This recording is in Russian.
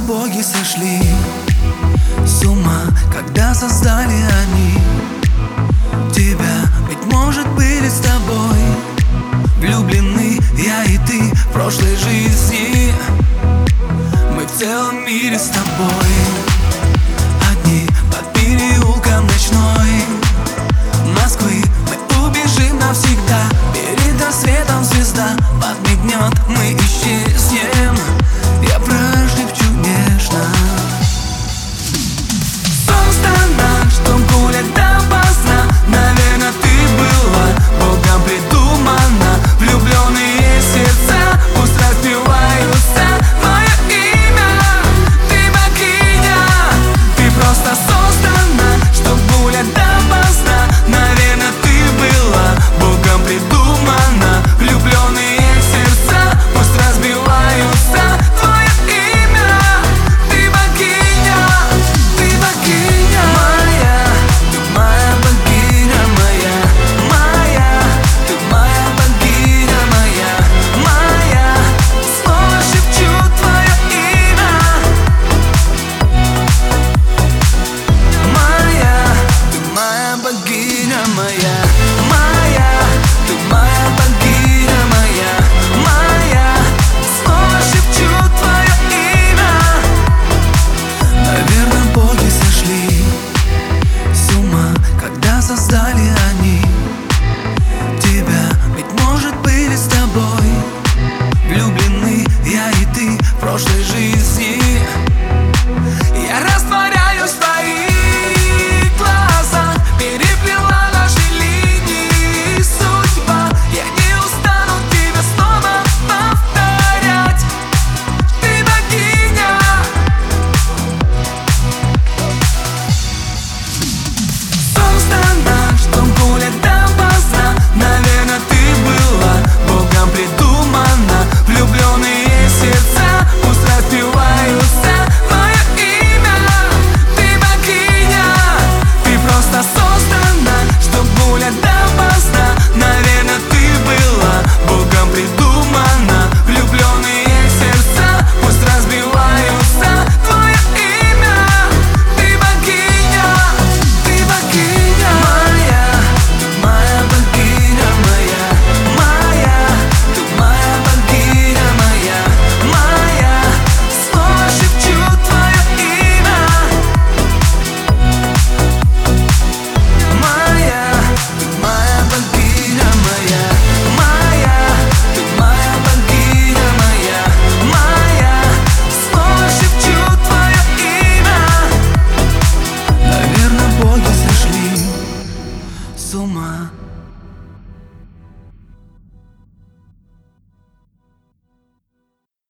боги сошли с ума, когда создали они тебя. Ведь может были с тобой влюблены я и ты в прошлой жизни. Мы в целом мире с тобой одни под переулком ночной Москвы. Мы убежим навсегда, перед рассветом звезда подмигнет, мы исчезнем. Я прошепчу нежно: создана, чтоб гулять допоздна. Наверное, ты была Богом придумана. Влюбленные сердца пусть разбиваются. Мое имя, ты богиня. Ты просто создана, чтоб гулять допоздна. Наверное, ты была Богом придумана. Влюбленные сердца пусть разбиваются. Твое имя, ты богиня. Ты богиня моя, ты моя богиня моя. Моя, ты моя богиня моя. Моя, снова шепчу твое имя. Моя, ты моя богиня моя. Моя, ты моя богиня моя. Моя, снова шепчу твое имя. Наверное, боги сошли с ума, когда создали они тебя. Ведь может были с тобой влюблены я и ты в прошлой жизни. Я растворяюсь в твоих глазах, переплела наши линии судьба. Я не устану тебе снова повторять: ты богиня. Создана, чтоб гулять допоздна. Наверное, ты была Богом придумана. Влюбленные сердца пусть разбиваются. Мое имя, ты богиня. Ты просто создана, чтоб гулять допоздна. Наверное, ты была Богом придумана. Влюбленные сердца пусть разбиваются. Твое имя, ты богиня. Ты богиня моя, ты моя богиня моя. Моя, ты моя богиня моя. Моя, снова шепчу твое имя. Моя, ты моя богиня моя. Моя, ты моя богиня моя. Моя, снова шепчу твое имя. Наверное, боги сошли с ума,